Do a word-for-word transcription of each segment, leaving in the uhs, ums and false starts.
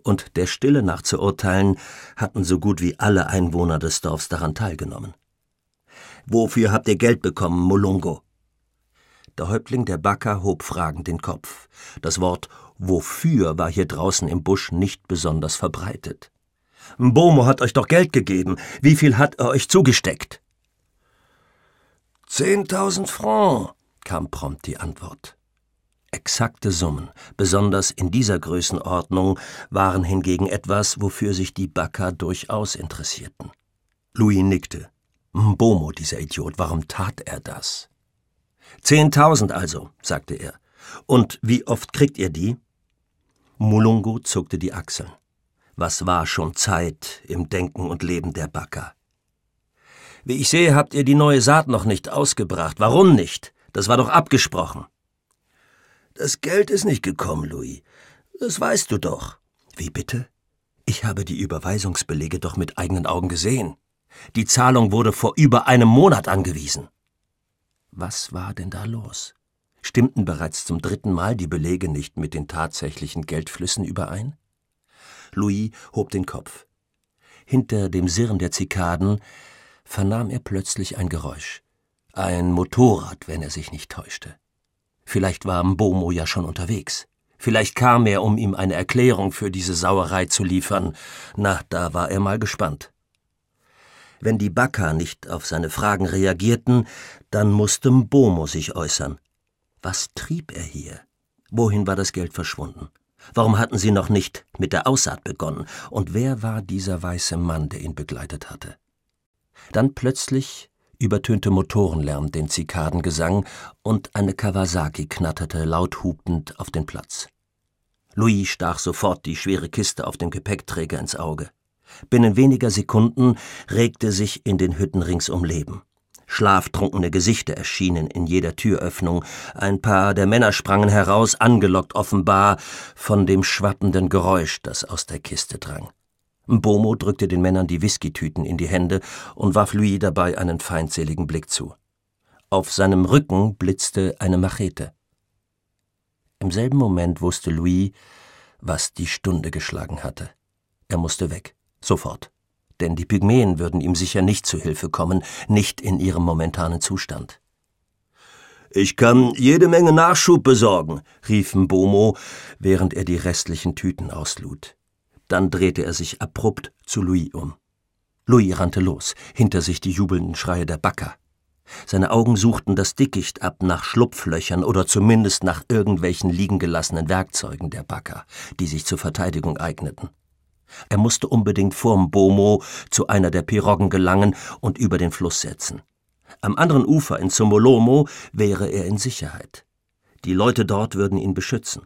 und der Stille nach zu urteilen, hatten so gut wie alle Einwohner des Dorfs daran teilgenommen. »Wofür habt ihr Geld bekommen, Mulungo?« Der Häuptling der Baka hob fragend den Kopf. Das Wort »wofür« war hier draußen im Busch nicht besonders verbreitet. »Mbomo hat euch doch Geld gegeben. Wie viel hat er euch zugesteckt?« »Zehntausend Francs«, kam prompt die Antwort. Exakte Summen, besonders in dieser Größenordnung, waren hingegen etwas, wofür sich die Baka durchaus interessierten. Louis nickte. Mbomo, dieser Idiot, warum tat er das? »Zehntausend also«, sagte er. »Und wie oft kriegt ihr die?« Mulungo zuckte die Achseln. Was war schon Zeit im Denken und Leben der Baka? »Wie ich sehe, habt ihr die neue Saat noch nicht ausgebracht. Warum nicht? Das war doch abgesprochen.« »Das Geld ist nicht gekommen, Louis. Das weißt du doch.« »Wie bitte? Ich habe die Überweisungsbelege doch mit eigenen Augen gesehen. Die Zahlung wurde vor über einem Monat angewiesen.« Was war denn da los? Stimmten bereits zum dritten Mal die Belege nicht mit den tatsächlichen Geldflüssen überein? Louis hob den Kopf. Hinter dem Sirren der Zikaden vernahm er plötzlich ein Geräusch. Ein Motorrad, wenn er sich nicht täuschte. Vielleicht war Mbomo ja schon unterwegs. Vielleicht kam er, um ihm eine Erklärung für diese Sauerei zu liefern. Na, da war er mal gespannt. Wenn die Baka nicht auf seine Fragen reagierten, dann musste Mbomo sich äußern. Was trieb er hier? Wohin war das Geld verschwunden? Warum hatten sie noch nicht mit der Aussaat begonnen? Und wer war dieser weiße Mann, der ihn begleitet hatte? Dann plötzlich übertönte Motorenlärm den Zikadengesang und eine Kawasaki knatterte laut hupend auf den Platz. Louis stach sofort die schwere Kiste auf dem Gepäckträger ins Auge. Binnen weniger Sekunden regte sich in den Hütten ringsum Leben. Schlaftrunkene Gesichter erschienen in jeder Türöffnung. Ein paar der Männer sprangen heraus, angelockt offenbar von dem schwappenden Geräusch, das aus der Kiste drang. Mbomo drückte den Männern die Whiskytüten in die Hände und warf Louis dabei einen feindseligen Blick zu. Auf seinem Rücken blitzte eine Machete. Im selben Moment wusste Louis, was die Stunde geschlagen hatte. Er musste weg, sofort, denn die Pygmäen würden ihm sicher nicht zu Hilfe kommen, nicht in ihrem momentanen Zustand. »Ich kann jede Menge Nachschub besorgen«, rief Mbomo, während er die restlichen Tüten auslud. Dann drehte er sich abrupt zu Louis um. Louis rannte los, hinter sich die jubelnden Schreie der Baka. Seine Augen suchten das Dickicht ab nach Schlupflöchern oder zumindest nach irgendwelchen liegen gelassenen Werkzeugen der Baka, die sich zur Verteidigung eigneten. Er musste unbedingt vor Mbomo zu einer der Piroggen gelangen und über den Fluss setzen. Am anderen Ufer in Zomolomo wäre er in Sicherheit. Die Leute dort würden ihn beschützen.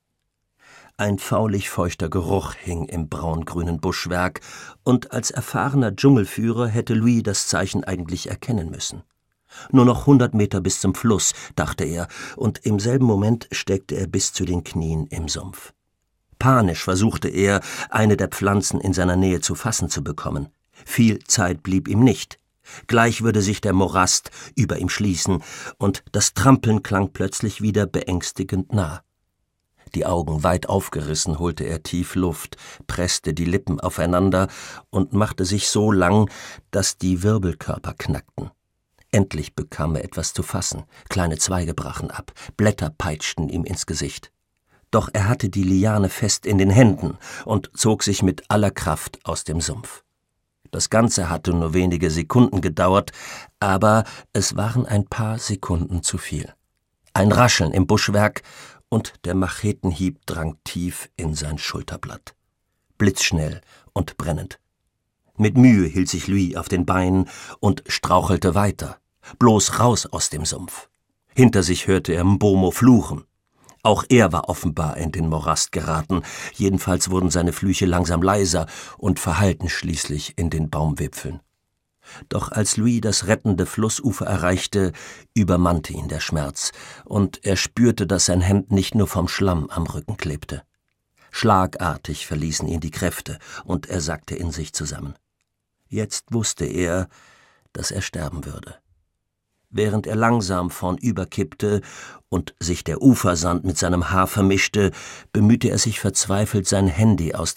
Ein faulig feuchter Geruch hing im braungrünen Buschwerk, und als erfahrener Dschungelführer hätte Louis das Zeichen eigentlich erkennen müssen. Nur noch hundert Meter bis zum Fluss, dachte er, und im selben Moment steckte er bis zu den Knien im Sumpf. Panisch versuchte er, eine der Pflanzen in seiner Nähe zu fassen zu bekommen. Viel Zeit blieb ihm nicht. Gleich würde sich der Morast über ihm schließen, und das Trampeln klang plötzlich wieder beängstigend nah. Die Augen weit aufgerissen holte er tief Luft, presste die Lippen aufeinander und machte sich so lang, dass die Wirbelkörper knackten. Endlich bekam er etwas zu fassen, kleine Zweige brachen ab, Blätter peitschten ihm ins Gesicht. Doch er hatte die Liane fest in den Händen und zog sich mit aller Kraft aus dem Sumpf. Das Ganze hatte nur wenige Sekunden gedauert, aber es waren ein paar Sekunden zu viel. Ein Rascheln im Buschwerk, und der Machetenhieb drang tief in sein Schulterblatt. Blitzschnell und brennend. Mit Mühe hielt sich Louis auf den Beinen und strauchelte weiter, bloß raus aus dem Sumpf. Hinter sich hörte er Mbomo fluchen. Auch er war offenbar in den Morast geraten, jedenfalls wurden seine Flüche langsam leiser und verhallten schließlich in den Baumwipfeln. Doch als Louis das rettende Flussufer erreichte, übermannte ihn der Schmerz, und er spürte, dass sein Hemd nicht nur vom Schlamm am Rücken klebte. Schlagartig verließen ihn die Kräfte, und er sackte in sich zusammen. Jetzt wusste er, dass er sterben würde. Während er langsam vornüber kippte und sich der Ufersand mit seinem Haar vermischte, bemühte er sich verzweifelt, sein Handy aus